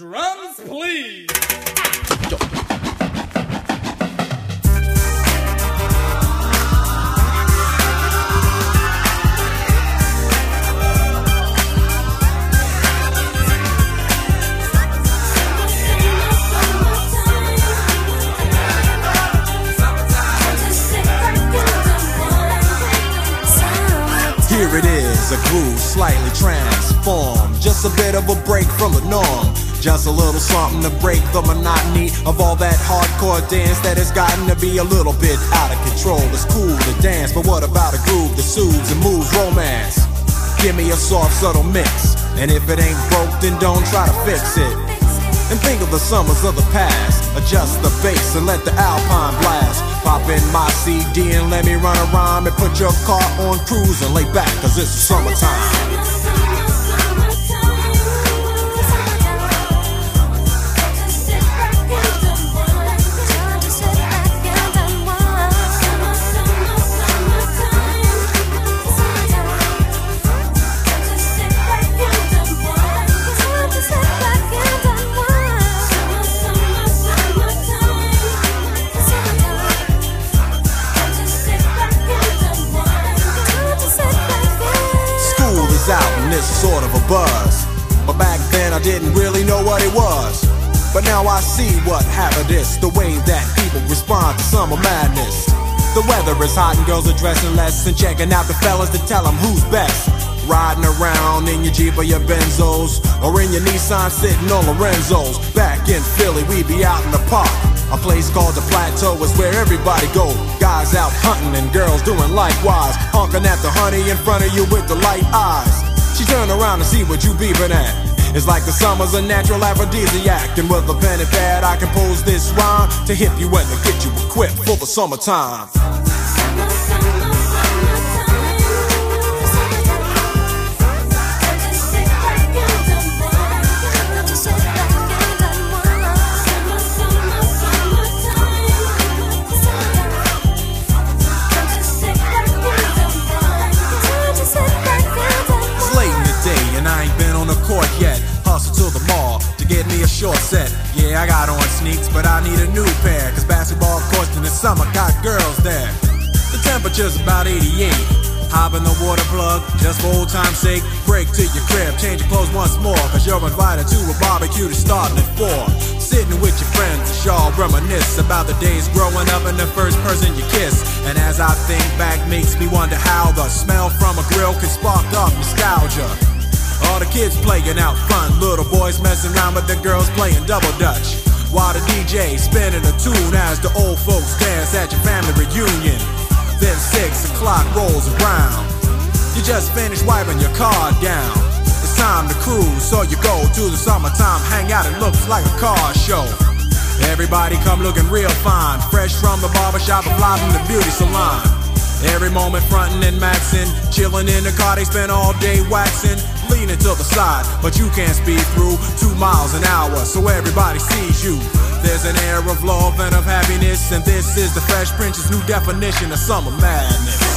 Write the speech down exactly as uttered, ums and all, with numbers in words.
Drums, please. Here it is, a groove slightly transformed. Just a bit of a break from the norm. Just a little something to break the monotony of all that hardcore dance that has gotten to be a little bit out of control. It's cool to dance, but what about a groove that soothes and moves romance? Give me a soft, subtle mix, and if it ain't broke, then don't try to fix it. And think of the summers of the past. Adjust the bass and let the Alpine blast. Pop in my C D and let me run a rhyme and put your car on cruise and lay back, cause it's summertime. Out and it's sort of a buzz, but back then I didn't really know what it was. But now I see what happened is the way that people respond to summer madness. The weather is hot and girls are dressing less and checking out the fellas to tell them who's best. Riding around in your Jeep or your Benzos, or in your Nissan sitting on Lorenzo's. Back in Philly we be out in the park. A place called the Plateau is where everybody go. Guys out hunting and girls doing likewise, honking at the honey in front of you with the light eyes. She turn around and see what you beeping at. It's like the summer's a natural aphrodisiac, and with a pen and pad I compose this rhyme to hip you and to get you equipped for the summertime. Yet, hustle to the mall to get me a short set. Yeah, I got on sneaks, but I need a new pair, cause basketball courts in the summer got girls there. The temperature's about eighty-eight. Hop in the water plug, just for old time's sake. Break to your crib, change your clothes once more, cause you're invited to a barbecue that's starting at four. Sitting with your friends, y'all reminisce about the days growing up and the first person you kiss. And as I think back, makes me wonder how the smell from a grill can spark up nostalgia. All the kids playing out front, little boys messing around with the girls playing double dutch, while the D J spinning a tune as the old folks dance at your family reunion. Then six o'clock rolls around, you just finished wiping your car down. It's time to cruise, so you go to the summertime hangout. It looks like a car show. Everybody come looking real fine, fresh from the barbershop or fly from the beauty salon. Every moment frontin' and maxin', chillin' in the car, they spend all day waxin', leaning to the side, but you can't speed through two miles an hour, so everybody sees you. There's an air of love and of happiness, and this is the Fresh Prince's new definition of summer madness.